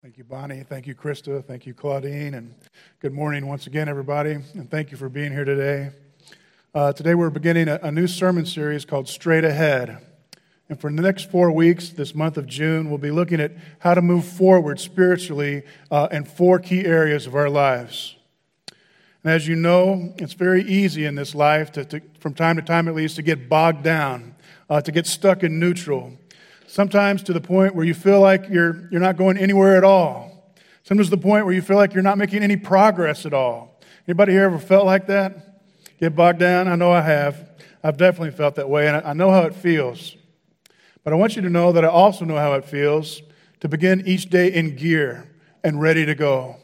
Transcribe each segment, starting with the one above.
Thank you, Bonnie. Thank you, Krista. Thank you, Claudine. And good morning once again, everybody. And thank you for being here today. Today we're beginning a new sermon series called Straight Ahead. And for the next 4 weeks, this month of June, we'll be looking at how to move forward spiritually in 4 key areas of our lives. And as you know, it's very easy in this life, to from time to time at least, to get bogged down, to get stuck in neutral. Sometimes to the point where you feel like you're not going anywhere at all. Sometimes to the point where you feel like you're not making any progress at all. Anybody here ever felt like that? Get bogged down? I know I have. I've definitely felt that way, and I know how it feels. But I want you to know that I also know how it feels to begin each day in gear and ready to go.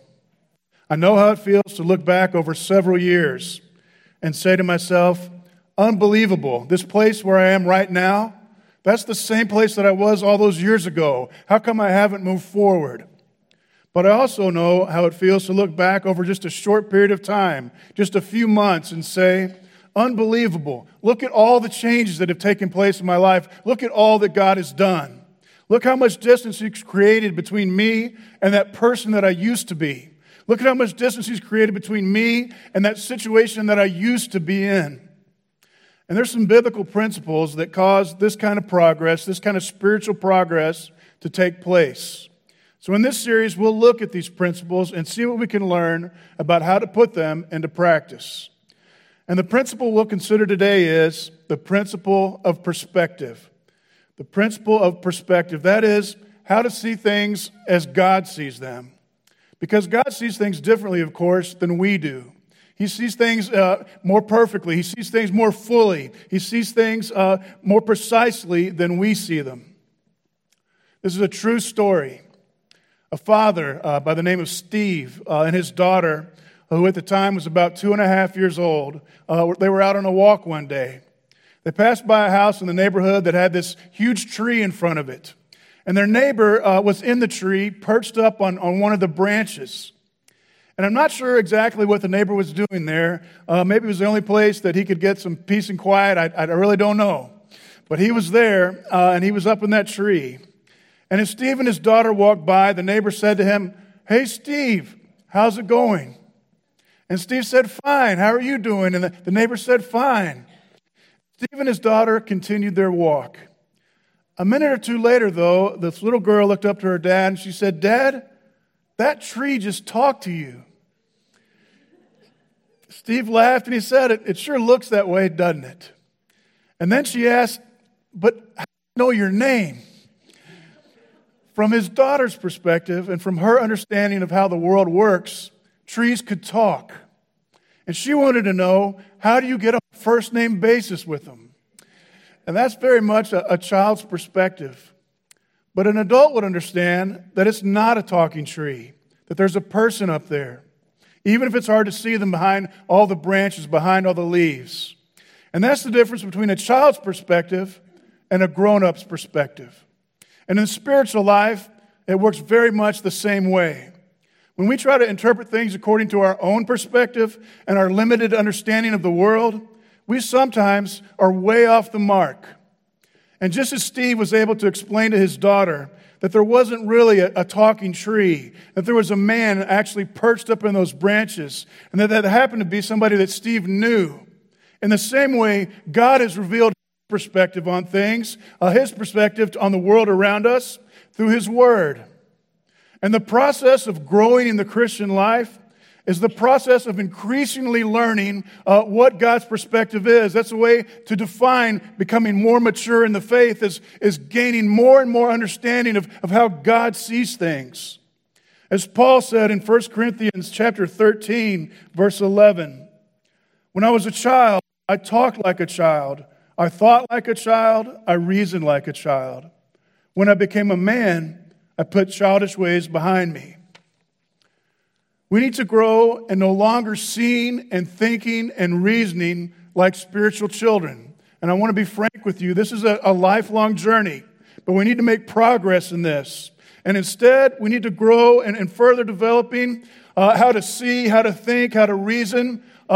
I know how it feels to look back over several years and say to myself, unbelievable, this place where I am right now, that's the same place that I was all those years ago. How come I haven't moved forward? But I also know how it feels to look back over just a short period of time, just a few months, and say, unbelievable. Look at all the changes that have taken place in my life. Look at all that God has done. Look how much distance He's created between me and that person that I used to be. Look at how much distance He's created between me and that situation that I used to be in. And there's some biblical principles that cause this kind of progress, this kind of spiritual progress to take place. So in this series, we'll look at these principles and see what we can learn about how to put them into practice. And the principle we'll consider today is the principle of perspective. The principle of perspective, that is, how to see things as God sees them. Because God sees things differently, of course, than we do. He sees things more perfectly. He sees things more fully. He sees things more precisely than we see them. This is a true story. A father by the name of Steve and his daughter, who at the time was about 2.5 years old, they were out on a walk one day. They passed by a house in the neighborhood that had this huge tree in front of it. And their neighbor was in the tree, perched up on one of the branches. And I'm not sure exactly what the neighbor was doing there. Maybe it was the only place that he could get some peace and quiet. I really don't know. But he was there, and he was up in that tree. And as Steve and his daughter walked by, the neighbor said to him, "Hey, Steve, how's it going?" And Steve said, "Fine, how are you doing?" And the neighbor said, "Fine." Steve and his daughter continued their walk. A minute or two later, though, this little girl looked up to her dad, and she said, "Dad, that tree just talked to you." Steve laughed and he said, It sure looks that way, doesn't it?" And then she asked, "But how do you know your name?" From his daughter's perspective and from her understanding of how the world works, trees could talk. And she wanted to know, how do you get a first name basis with them? And that's very much a child's perspective. But an adult would understand that it's not a talking tree, that there's a person up there, even if it's hard to see them behind all the branches, behind all the leaves. And that's the difference between a child's perspective and a grown-up's perspective. And in spiritual life, it works very much the same way. When we try to interpret things according to our own perspective and our limited understanding of the world, we sometimes are way off the mark. And just as Steve was able to explain to his daughter that there wasn't really a talking tree, that there was a man actually perched up in those branches, and that happened to be somebody that Steve knew. In the same way, God has revealed His perspective on things, His perspective on the world around us through His Word. And the process of growing in the Christian life is the process of increasingly learning what God's perspective is. That's a way to define becoming more mature in the faith, is gaining more and more understanding of how God sees things. As Paul said in 1 Corinthians chapter 13, verse 11, "When I was a child, I talked like a child. I thought like a child. I reasoned like a child. When I became a man, I put childish ways behind me." We need to grow and no longer seeing and thinking and reasoning like spiritual children. And I want to be frank with you, this is a lifelong journey, but we need to make progress in this. And instead, we need to grow and further developing how to see, how to think, how to reason as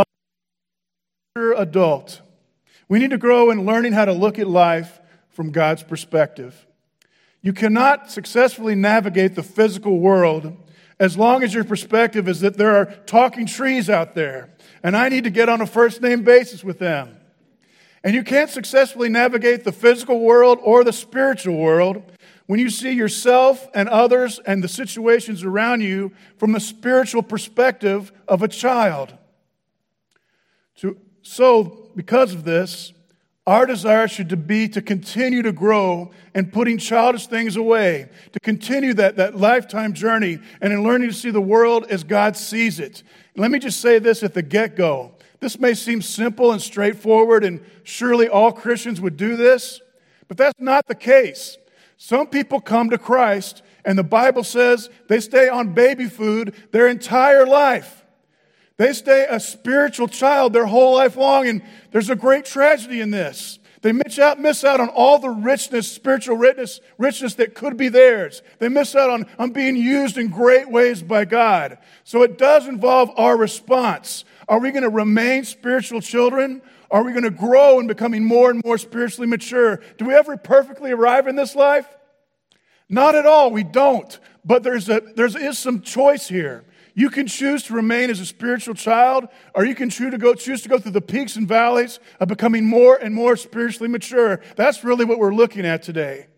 an adult. We need to grow in learning how to look at life from God's perspective. You cannot successfully navigate the physical world as long as your perspective is that there are talking trees out there, and I need to get on a first-name basis with them. And you can't successfully navigate the physical world or the spiritual world when you see yourself and others and the situations around you from the spiritual perspective of a child. So, because of this, our desire should be to continue to grow in putting childish things away, to continue that lifetime journey and in learning to see the world as God sees it. And let me just say this at the get-go. This may seem simple and straightforward, and surely all Christians would do this, but that's not the case. Some people come to Christ, and the Bible says they stay on baby food their entire life. They stay a spiritual child their whole life long, and there's a great tragedy in this. They miss out on all the richness, spiritual richness that could be theirs. They miss out on being used in great ways by God. So it does involve our response. Are we going to remain spiritual children? Are we going to grow in becoming more and more spiritually mature? Do we ever perfectly arrive in this life? Not at all. We don't. But there is some choice here. You can choose to remain as a spiritual child, or you can choose to go through the peaks and valleys of becoming more and more spiritually mature. That's really what we're looking at today.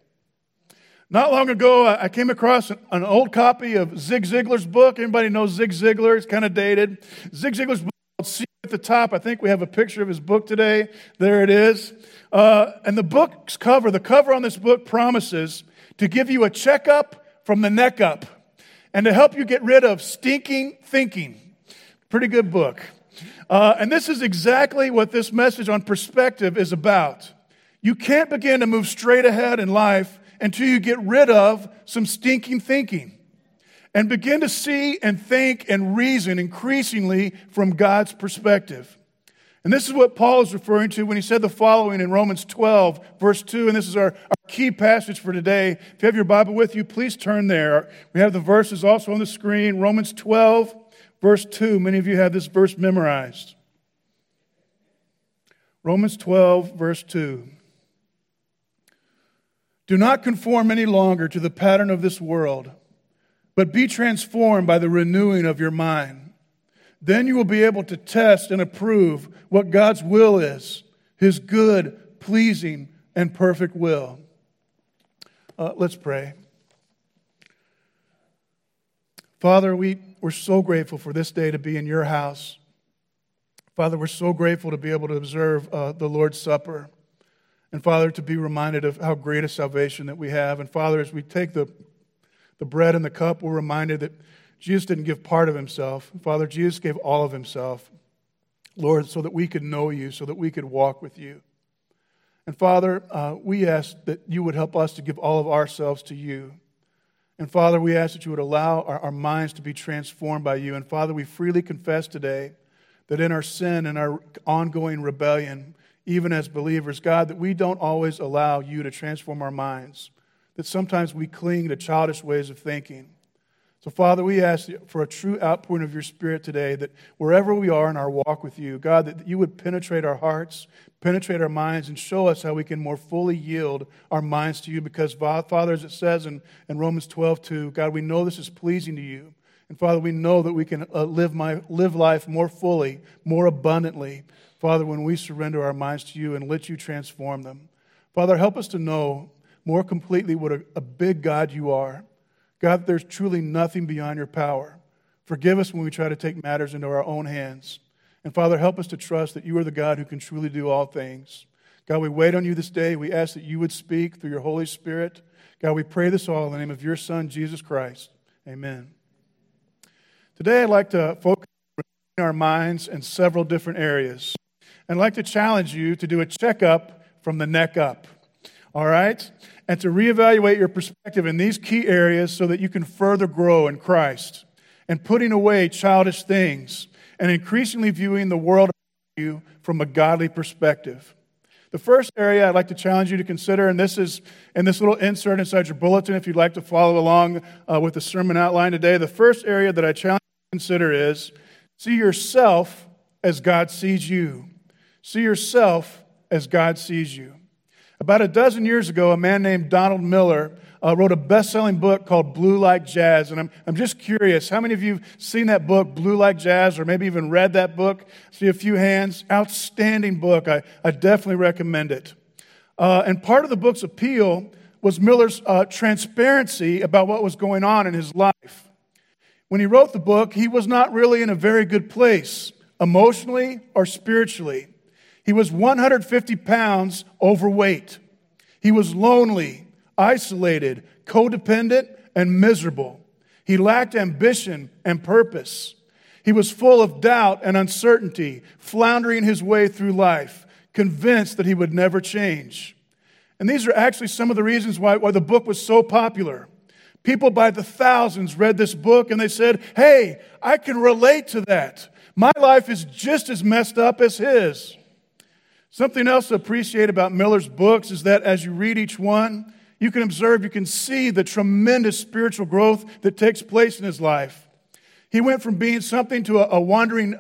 Not long ago, I came across an old copy of Zig Ziglar's book. Anybody knows Zig Ziglar? It's kind of dated. Zig Ziglar's book called See at the Top. I think we have a picture of his book today. There it is. And the book's cover, the cover on this book promises to give you a checkup from the neck up, and to help you get rid of stinking thinking. Pretty good book. And this is exactly what this message on perspective is about. You can't begin to move straight ahead in life until you get rid of some stinking thinking and begin to see and think and reason increasingly from God's perspective. And this is what Paul is referring to when he said the following in Romans 12, verse 2, and this is our key passage for today. If you have your Bible with you, please turn there. We have the verses also on the screen. Romans 12, verse 2. Many of you have this verse memorized. Romans 12, verse 2. Do not conform any longer to the pattern of this world, but be transformed by the renewing of your mind. Then you will be able to test and approve what God's will is, His good, pleasing, and perfect will. Let's pray. Father, we're so grateful for this day to be in your house. Father, we're so grateful to be able to observe the Lord's Supper. And Father, to be reminded of how great a salvation that we have. And Father, as we take the bread and the cup, we're reminded that Jesus didn't give part of himself. Father, Jesus gave all of himself, Lord, so that we could know you, so that we could walk with you. And Father, we ask that you would help us to give all of ourselves to you. And Father, we ask that you would allow our minds to be transformed by you. And Father, we freely confess today that in our sin and our ongoing rebellion, even as believers, God, that we don't always allow you to transform our minds, that sometimes we cling to childish ways of thinking. So, Father, we ask for a true outpouring of your Spirit today, that wherever we are in our walk with you, God, that you would penetrate our hearts, penetrate our minds, and show us how we can more fully yield our minds to you. Because, Father, as it says in Romans 12:2, God, we know this is pleasing to you. And, Father, we know that we can live life more fully, more abundantly, Father, when we surrender our minds to you and let you transform them. Father, help us to know more completely what a big God you are. God, there's truly nothing beyond your power. Forgive us when we try to take matters into our own hands. And Father, help us to trust that you are the God who can truly do all things. God, we wait on you this day. We ask that you would speak through your Holy Spirit. God, we pray this all in the name of your Son, Jesus Christ. Amen. Today, I'd like to focus on our minds in several different areas. I'd like to challenge you to do a checkup from the neck up. All right? And to reevaluate your perspective in these key areas so that you can further grow in Christ and putting away childish things and increasingly viewing the world around you from a godly perspective. The first area I'd like to challenge you to consider, and this is in this little insert inside your bulletin if you'd like to follow along with the sermon outline today. The first area that I challenge you to consider is see yourself as God sees you. See yourself as God sees you. About a dozen years ago, a man named Donald Miller wrote a best-selling book called Blue Like Jazz. And I'm just curious, how many of you have seen that book, Blue Like Jazz, or maybe even read that book? See a few hands. Outstanding book. I definitely recommend it. And part of the book's appeal was Miller's transparency about what was going on in his life. When he wrote the book, he was not really in a very good place, emotionally or spiritually. He was 150 pounds overweight. He was lonely, isolated, codependent, and miserable. He lacked ambition and purpose. He was full of doubt and uncertainty, floundering his way through life, convinced that he would never change. And these are actually some of the reasons why the book was so popular. People by the thousands read this book and they said, hey, I can relate to that. My life is just as messed up as his. Something else to appreciate about Miller's books is that as you read each one, you can observe, you can see the tremendous spiritual growth that takes place in his life. He went from being something to a wandering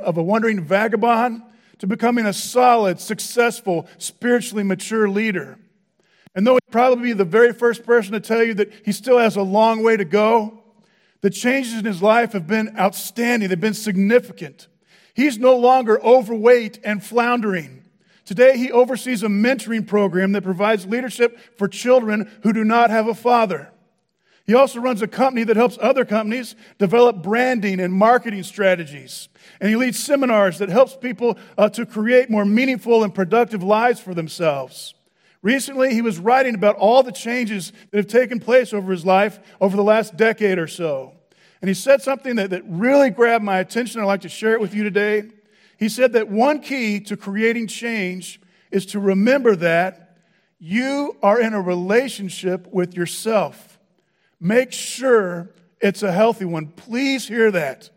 vagabond to becoming a solid, successful, spiritually mature leader. And though he'd probably be the very first person to tell you that he still has a long way to go, the changes in his life have been outstanding. They've been significant. He's no longer overweight and floundering. Today, he oversees a mentoring program that provides leadership for children who do not have a father. He also runs a company that helps other companies develop branding and marketing strategies. And he leads seminars that helps people to create more meaningful and productive lives for themselves. Recently, he was writing about all the changes that have taken place over his life over the last decade or so. And he said something that really grabbed my attention. I'd like to share it with you today. He said that one key to creating change is to remember that you are in a relationship with yourself. Make sure it's a healthy one. Please hear that.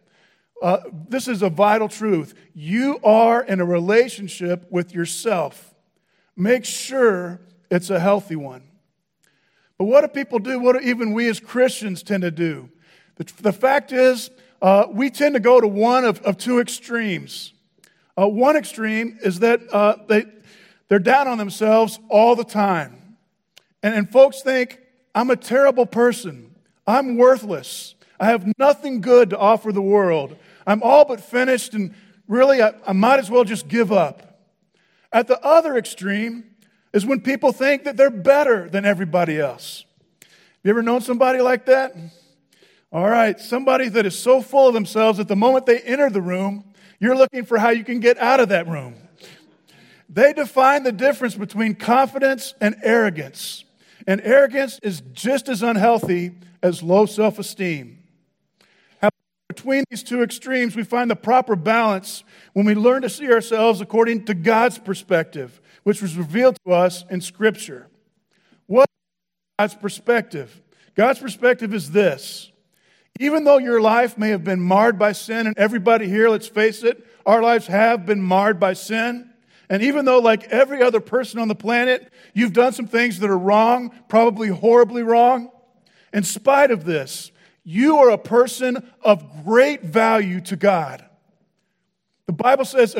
This is a vital truth. You are in a relationship with yourself. Make sure it's a healthy one. But what do people do? What do even we as Christians tend to do? The fact is, we tend to go to one of two extremes. One extreme is that they're down on themselves all the time. And folks think, I'm a terrible person. I'm worthless. I have nothing good to offer the world. I'm all but finished, and really, I might as well just give up. At the other extreme is when people think that they're better than everybody else. You ever known somebody like that? All right, somebody that is so full of themselves that the moment they enter the room, you're looking for how you can get out of that room. They define the difference between confidence and arrogance. And arrogance is just as unhealthy as low self-esteem. Between these two extremes, we find the proper balance when we learn to see ourselves according to God's perspective, which was revealed to us in Scripture. What is God's perspective? God's perspective is this. Even though your life may have been marred by sin, and everybody here, let's face it, our lives have been marred by sin. And even though, like every other person on the planet, you've done some things that are wrong, probably horribly wrong, in spite of this, you are a person of great value to God. The Bible says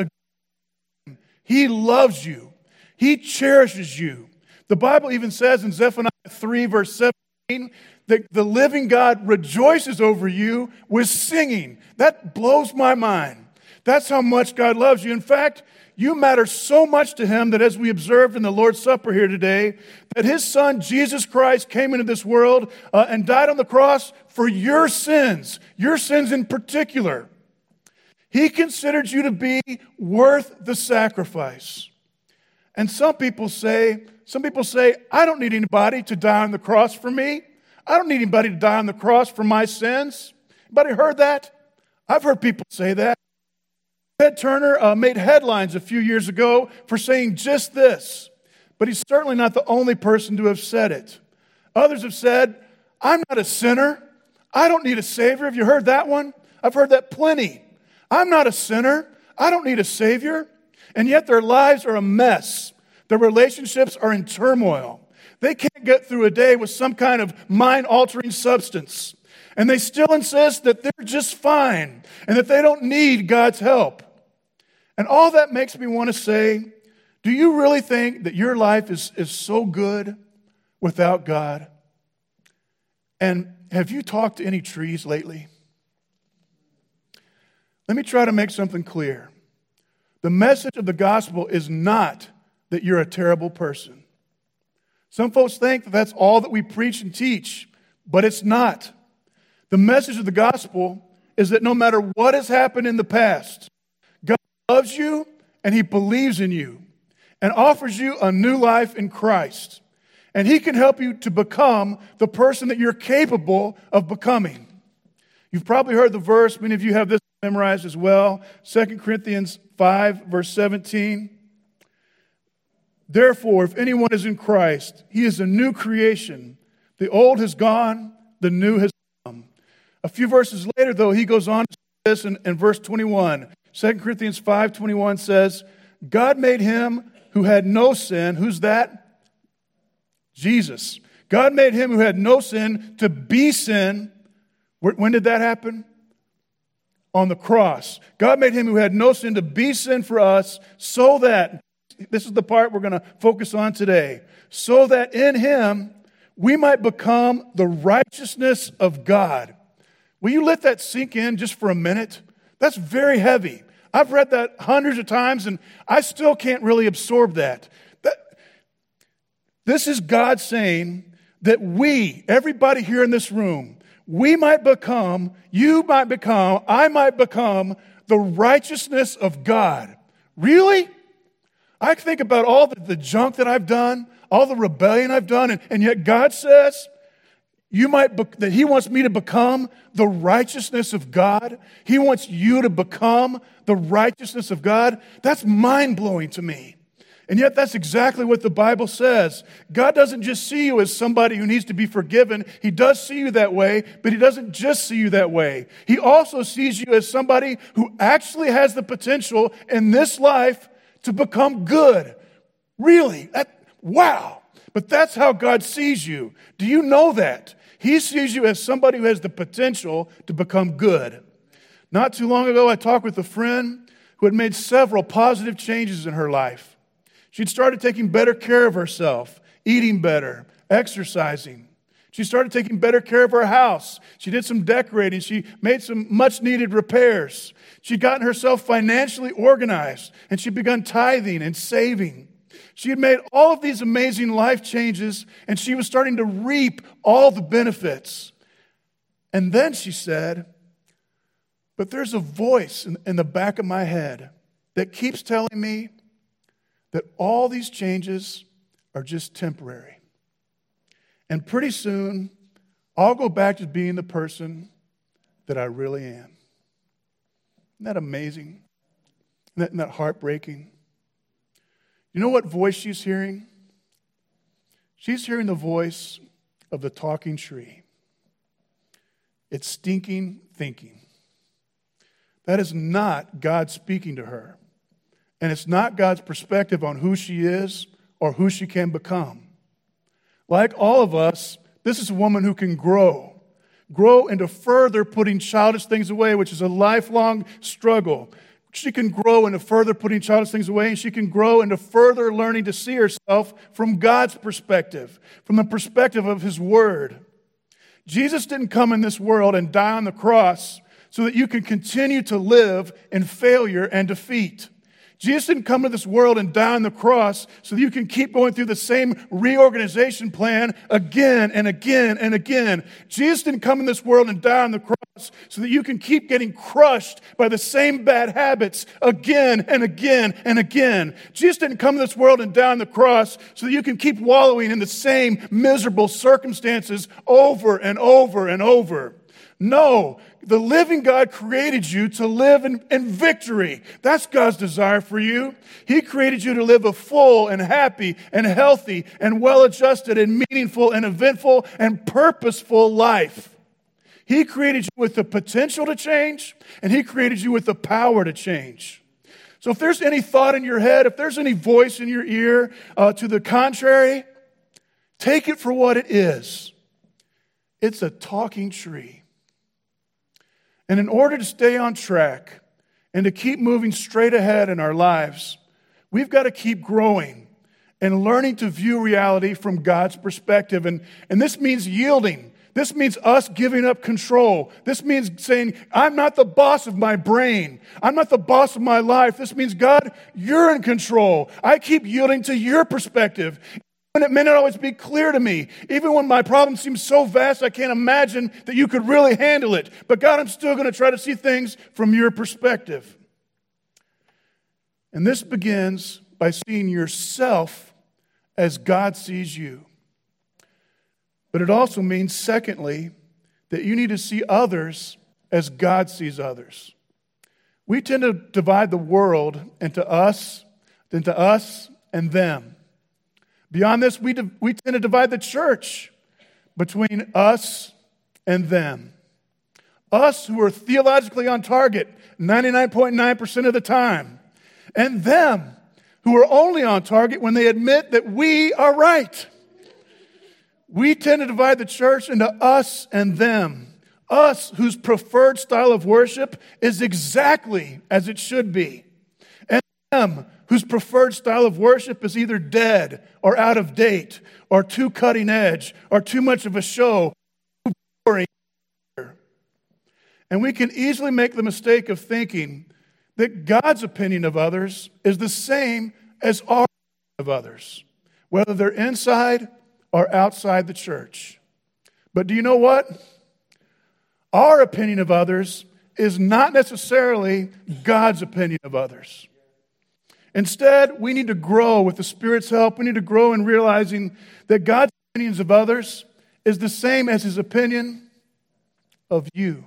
He loves you. He cherishes you. The Bible even says in Zephaniah 3, verse 17, that the living God rejoices over you with singing. That blows my mind. That's how much God loves you. In fact, you matter so much to Him that as we observed in the Lord's Supper here today, that His Son, Jesus Christ, came into this world and died on the cross for your sins in particular. He considered you to be worth the sacrifice. And some people say, I don't need anybody to die on the cross for me. I don't need anybody to die on the cross for my sins. Anybody heard that? I've heard people say that. Ted Turner made headlines a few years ago for saying just this, but he's certainly not the only person to have said it. Others have said, I'm not a sinner. I don't need a Savior. Have you heard that one? I've heard that plenty. I'm not a sinner. I don't need a Savior. And yet their lives are a mess. Their relationships are in turmoil. They can't get through a day with some kind of mind-altering substance. And they still insist that they're just fine and that they don't need God's help. And all that makes me want to say, Do you really think that your life is so good without God? And have you talked to any trees lately? Let me try to make something clear. The message of the gospel is not that you're a terrible person. Some folks think that that's all that we preach and teach, but it's not. The message of the gospel is that no matter what has happened in the past, God loves you and He believes in you and offers you a new life in Christ. And He can help you to become the person that you're capable of becoming. You've probably heard the verse, many of you have this memorized as well, 2 Corinthians 5, verse 17. Therefore, if anyone is in Christ, he is a new creation. The old has gone, the new has come. A few verses later, though, he goes on to say this in verse 21. 2 Corinthians 5:21 says, God made Him who had no sin. Who's that? Jesus. God made Him who had no sin to be sin. When did that happen? On the cross. God made Him who had no sin to be sin for us, so that, this is the part we're going to focus on today, so that in Him we might become the righteousness of God. Will you let that sink in just for a minute? That's very heavy. I've read that hundreds of times and I still can't really absorb that. This is God saying that we, everybody here in this room, we might become, you might become, I might become the righteousness of God. Really? I think about all the junk that I've done, all the rebellion I've done, and yet God says that He wants me to become the righteousness of God. He wants you to become the righteousness of God. That's mind-blowing to me. And yet that's exactly what the Bible says. God doesn't just see you as somebody who needs to be forgiven. He does see you that way, but He doesn't just see you that way. He also sees you as somebody who actually has the potential in this life to become good. Really? Wow. But that's how God sees you. Do you know that? He sees you as somebody who has the potential to become good. Not too long ago, I talked with a friend who had made several positive changes in her life. She'd started taking better care of herself, eating better, exercising. She started taking better care of her house. She did some decorating. She made some much-needed repairs. She'd gotten herself financially organized, and she'd begun tithing and saving. She had made all of these amazing life changes, and she was starting to reap all the benefits. And then she said, but there's a voice in the back of my head that keeps telling me that all these changes are just temporary. And pretty soon, I'll go back to being the person that I really am. Isn't that amazing? Isn't that heartbreaking? You know what voice she's hearing? She's hearing the voice of the talking tree. It's stinking thinking. That is not God speaking to her. And it's not God's perspective on who she is or who she can become. Like all of us, this is a woman who can grow into further putting childish things away, which is a lifelong struggle. She can grow into further putting childish things away, and she can grow into further learning to see herself from God's perspective, from the perspective of His Word. Jesus didn't come in this world and die on the cross so that you can continue to live in failure and defeat. Jesus didn't come to this world and die on the cross so that you can keep going through the same reorganization plan again and again and again. Jesus didn't come in this world and die on the cross so that you can keep getting crushed by the same bad habits again and again and again. Jesus didn't come to this world and die on the cross so that you can keep wallowing in the same miserable circumstances over and over and over. No, the living God created you to live in victory. That's God's desire for you. He created you to live a full and happy and healthy and well-adjusted and meaningful and eventful and purposeful life. He created you with the potential to change, and He created you with the power to change. So if there's any thought in your head, if there's any voice in your ear to the contrary, take it for what it is. It's a talking tree. And in order to stay on track and to keep moving straight ahead in our lives, We've got to keep growing and learning to view reality from God's perspective. And this means yielding. This means us giving up control. This means saying, I'm not the boss of my brain. I'm not the boss of my life. This means, God, you're in control. I keep yielding to your perspective. And it may not always be clear to me. Even when my problem seems so vast, I can't imagine that you could really handle it. But God, I'm still going to try to see things from your perspective. And this begins by seeing yourself as God sees you. But it also means, secondly, that you need to see others as God sees others. We tend to divide the world into us and them. Beyond this, we tend to divide the church between us and them. Us, who are theologically on target 99.9% of the time, and them, who are only on target when they admit that we are right. We tend to divide the church into us and them. Us, whose preferred style of worship is exactly as it should be. And them, whose preferred style of worship is either dead or out of date or too cutting edge or too much of a show. And we can easily make the mistake of thinking that God's opinion of others is the same as our opinion of others, whether they're inside or outside the church. But do you know what? Our opinion of others is not necessarily God's opinion of others. Instead, we need to grow with the Spirit's help. We need to grow in realizing that God's opinions of others is the same as His opinion of you,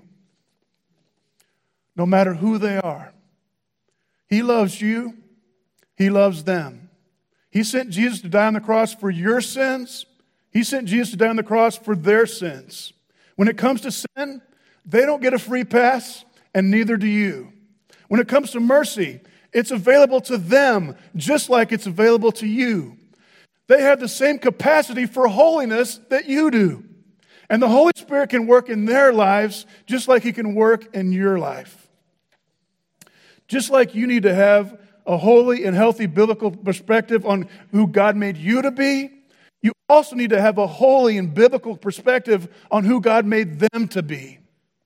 no matter who they are. He loves you. He loves them. He sent Jesus to die on the cross for your sins. He sent Jesus to die on the cross for their sins. When it comes to sin, they don't get a free pass, and neither do you. When it comes to mercy, it's available to them just like it's available to you. They have the same capacity for holiness that you do. And the Holy Spirit can work in their lives just like He can work in your life. Just like you need to have a holy and healthy biblical perspective on who God made you to be, you also need to have a holy and biblical perspective on who God made them to be.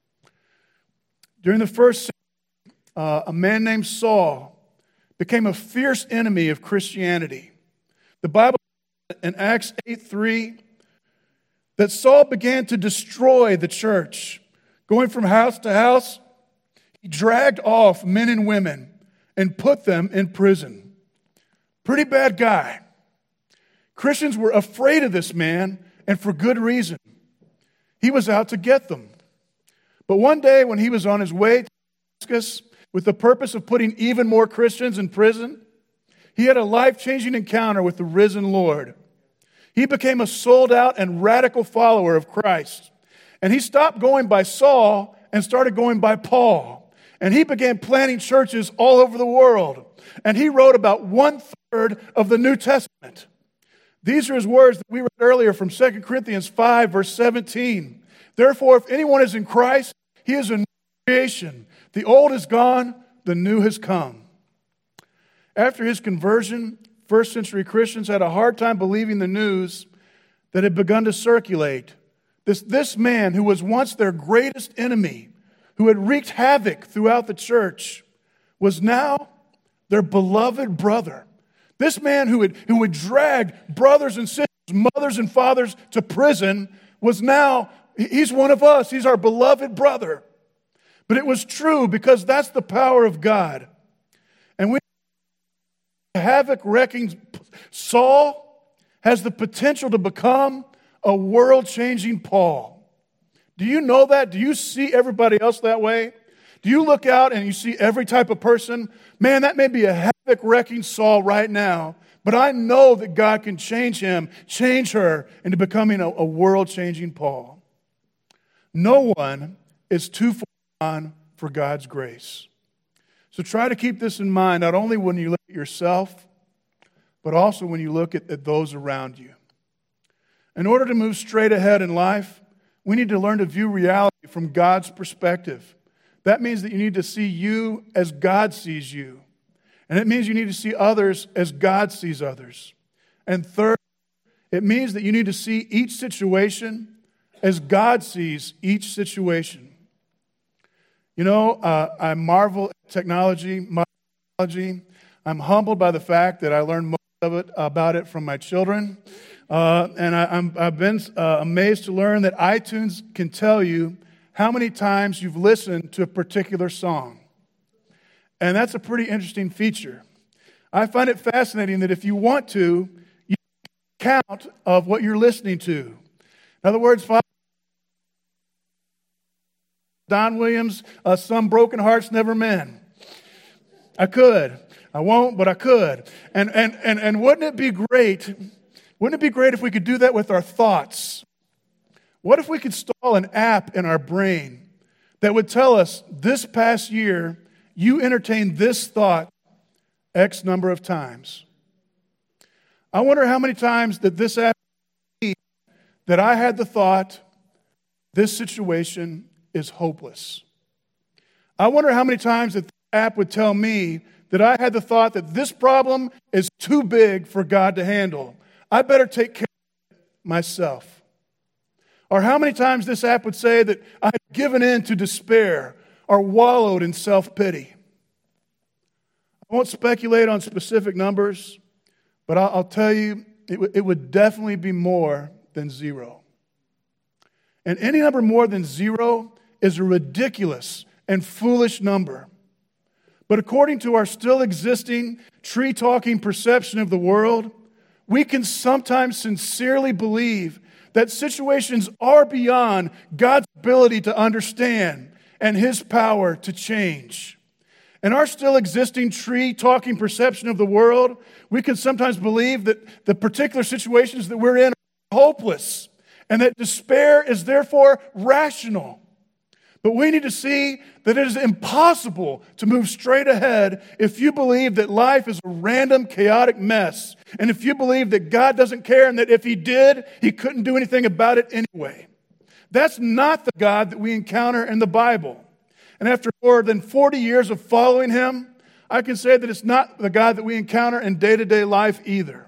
During the first century, a man named Saul became a fierce enemy of Christianity. The Bible says in Acts 8:3 that Saul began to destroy the church. Going from house to house, he dragged off men and women and put them in prison. Pretty bad guy. Christians were afraid of this man, and for good reason. He was out to get them. But one day when he was on his way to Damascus with the purpose of putting even more Christians in prison, he had a life-changing encounter with the risen Lord. He became a sold-out and radical follower of Christ. And he stopped going by Saul and started going by Paul. And he began planting churches all over the world. And he wrote about 1/3 of the New Testament. These are his words that we read earlier from 2 Corinthians 5, verse 17. Therefore, if anyone is in Christ, he is a new creation. The old is gone, the new has come. After his conversion, first century Christians had a hard time believing the news that had begun to circulate. This man who was once their greatest enemy, who had wreaked havoc throughout the church, was now their beloved brother. This man who had dragged brothers and sisters, mothers and fathers to prison, was now, he's one of us. He's our beloved brother. But it was true because that's the power of God. And when havoc-wrecking Saul has the potential to become a world-changing Paul. Do you know that? Do you see everybody else that way? Do you look out and you see every type of person? Man, that may be a havoc-wrecking Saul right now, but I know that God can change him, change her into becoming a world-changing Paul. No one is too far gone for God's grace. So try to keep this in mind, not only when you look at yourself, but also when you look at those around you. In order to move straight ahead in life, we need to learn to view reality from God's perspective. That means that you need to see you as God sees you. And it means you need to see others as God sees others. And third, it means that you need to see each situation as God sees each situation. You know, I marvel at technology. I'm humbled by the fact that I learned most of it about it from my children. And I've been amazed to learn that iTunes can tell you how many times you've listened to a particular song. And that's a pretty interesting feature. I find it fascinating that if you want to, you can count of what you're listening to. In other words, Don Williams, Some Broken Hearts Never Mend. I could. I won't, but I could. And wouldn't it be great? Wouldn't it be great if we could do that with our thoughts? What if we could install an app in our brain that would tell us this past year you entertained this thought X number of times? I wonder how many times that this app that I had the thought, this situation is hopeless. I wonder how many times that the app would tell me that I had the thought that this problem is too big for God to handle. I better take care of it myself. Or how many times this app would say that I had given in to despair or wallowed in self-pity. I won't speculate on specific numbers, but I'll tell you, it would definitely be more than zero. And any number more than zero is a ridiculous and foolish number. But according to our still existing, tree-talking perception of the world, we can sometimes sincerely believe that situations are beyond God's ability to understand and His power to change. In our still existing tree-talking perception of the world, we can sometimes believe that the particular situations that we're in are hopeless and that despair is therefore rational. But we need to see that it is impossible to move straight ahead if you believe that life is a random, chaotic mess, and if you believe that God doesn't care and that if He did, He couldn't do anything about it anyway. That's not the God that we encounter in the Bible. And after more than 40 years of following Him, I can say that it's not the God that we encounter in day-to-day life either.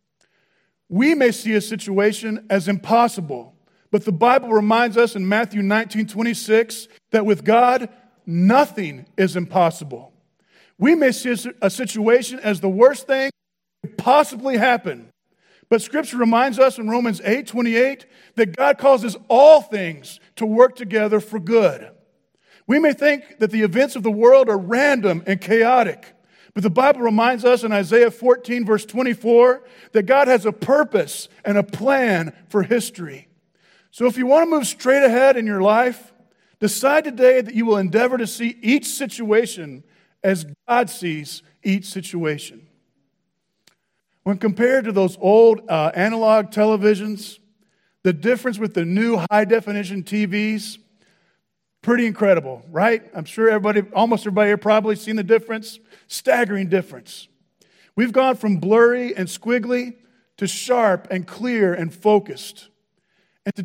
We may see a situation as impossible, but the Bible reminds us in Matthew 19:26 that with God, nothing is impossible. We may see a situation as the worst thing that could possibly happen. But Scripture reminds us in Romans 8:28 that God causes all things to work together for good. We may think that the events of the world are random and chaotic, but the Bible reminds us in Isaiah 14, verse 24, that God has a purpose and a plan for history. So if you want to move straight ahead in your life, decide today that you will endeavor to see each situation as God sees each situation. When compared to those old analog televisions, the difference with the new high-definition TVs, pretty incredible, right? I'm sure almost everybody here probably seen the difference. Staggering difference. We've gone from blurry and squiggly to sharp and clear and focused.